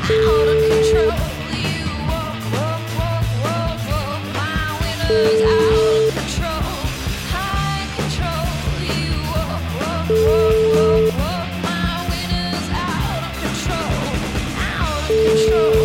out of control. You walk, walk, walk, walk, walk. My winner's out of control. High control. You walk, walk, walk, walk, walk. My winner's out of control. Out of control.